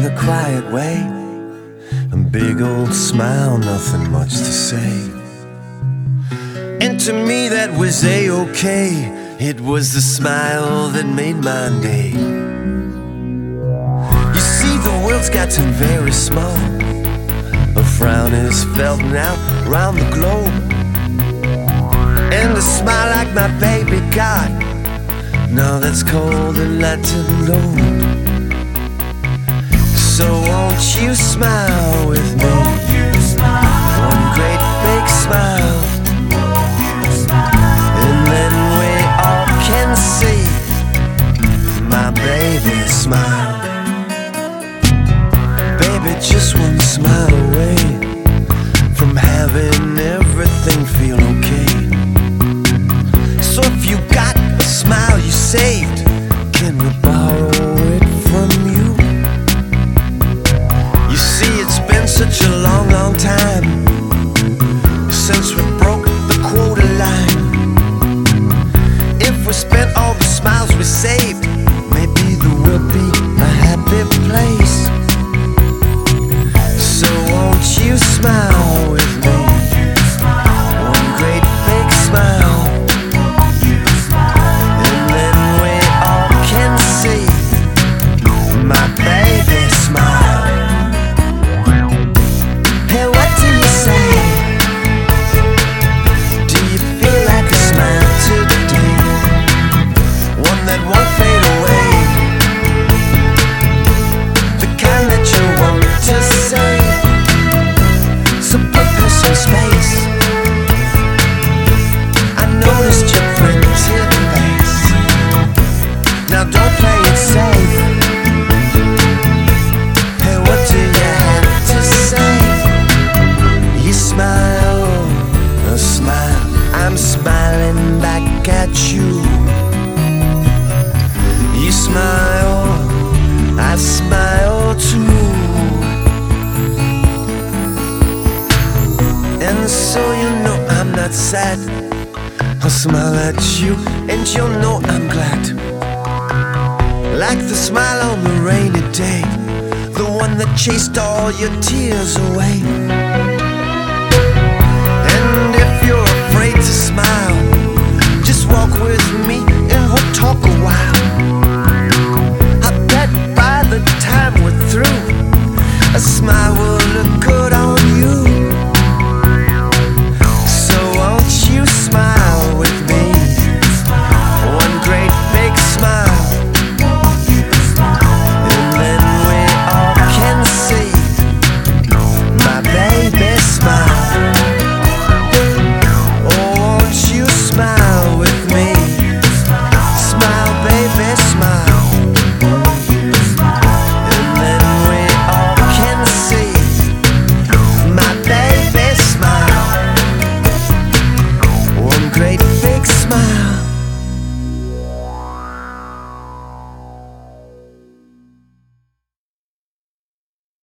a quiet way, a big old smile, nothing much to say. And to me that was A-okay. It was the smile that made my day. You see, the world's gotten very small. A frown is felt now round the globe, and a smile like my baby got, now that's called a Latin load. So won't you smile with me? One great big smile, and then we all can see my baby smile. Baby, just one smile away from having everything feel okay. So if you got a smile you saved, can we borrow it from you? You see, it's been such a long, long time since we broke the quota line. If we spent all the smiles we saved, maybe the world be a happy place. So won't you smile with me? One great big smile, and then we all can see my baby smile. Hey, what do you say? Do you feel like a smile today? One that won't fade away, the kind that you want to say. So put her some space. I noticed your printed face. Now don't play it safe. Hey, what do you have to say? You smile, a smile, I'm smiling back at you. You smile, I smile too. And so you know I'm not sad. I'll smile at you and you'll know I'm glad. Like the smile on the rainy day, the one that chased all your tears away. And if you're afraid to smile,